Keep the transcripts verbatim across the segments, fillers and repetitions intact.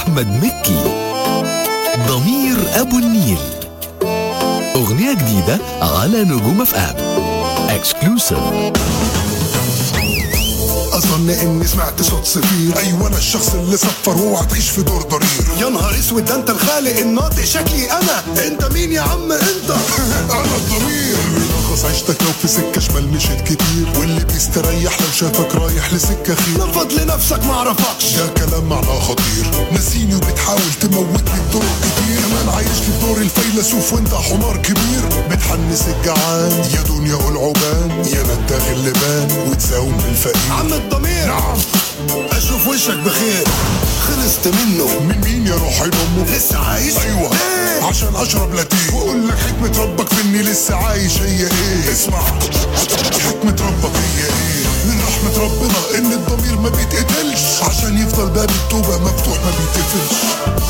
أحمد مكي. ضمير أبو النيل، أغنية جديدة على نجوم اف ام اكسكلوسيف. اظن اني سمعت صوت صفير، ايوه انا الشخص اللي صفر واوعى تعيش في دور ضرير. يا نهار اسود، ده انت الخالق الناطق، شكلي انا. انت مين يا عم انت؟ انا الضمير بيلخص عيشتك لو في سكه شمال مشيت كتير، واللي بيستريح لو شافك رايح لسكه خير. نفض لنفسك معرفكش، ده كلام معناه خطير. نسيني وبتحاول تموتني بطرق كتير، كمان عايش لي بدور الفيلسوف وانت حمار كبير. بتحنس الجعان يا دنيا قول عبان، يا نداغ اللبان وتساوم بالفقير. عم الضمير نعم، اشوف وشك بخير. خلصت منه؟ من مين يا روحي لامه؟ لسه عايش؟ ايوه ايه؟ عشان اشرب لاتيه واقول لك حكمة ربك في اني لسه عايش هي ايه. اسمع، حكمة ربك هي ايه؟ من رحمة ربنا ان الضمير ما بيتقتلش، عشان يفضل باب التوبة مفتوح ما بيتقفلش.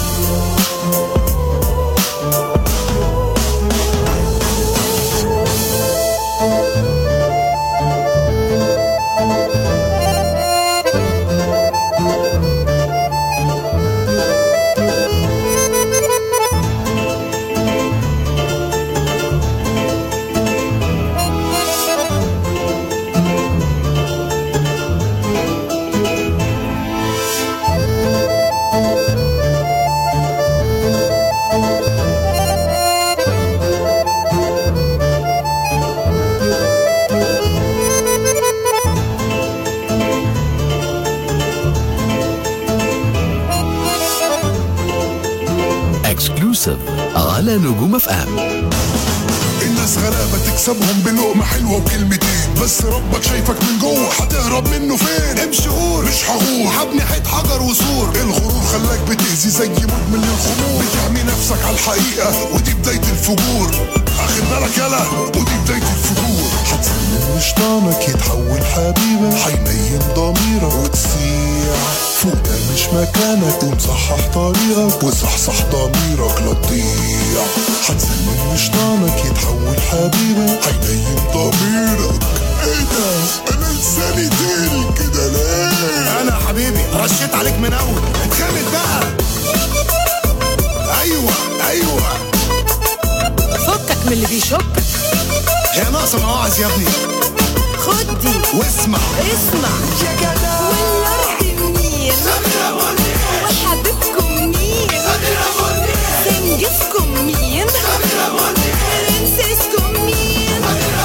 اكسكلوسيف على نجوم اف ام. الناس غلابة تكسبهم بلقمة حلوة وكلمتين، بس ربك شايفك من جوه هتهرب منه فين؟ امشي غور، مش هغور، هبني حيط حجر وسور. الغرور خلاك بتأذي زي مدمن للخمور، بتعمي نفسك على الحقيقة ودي بداية الفجور. اخد بالك يلا، ودي بداية الفجور. هتسلم لشيطانك يتحول حبيبك، هينيم ضميرك وتسيع فوق. ده مش مكانك، ومصحح طريقك وصحصح ضميرك لا تضيع. هتسلم لشيطانك يتحول حبيبك، هينيم ضميرك. ايه ده؟ انا لساني تقيل كده ليه؟ انا حبيبي رشيت عليك من اول، اتخمد بقى. ايوه ايوه، فكك من اللي بيشكك. هي ناقصه مواعظ يا ابني. خد دي واسمع اسمع يا جدع. والارض منين وحبيبكم مين سنجسكم مين برنسسكم مين.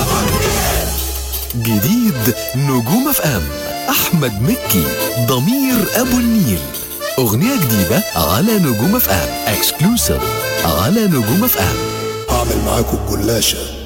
جديد نجوم اف ام، احمد مكي. ضمير ابو النيل، اغنية جديدة على نجوم اف ام اكسكلوسيف على نجوم اف ام. هعمل معاكم الجلاشة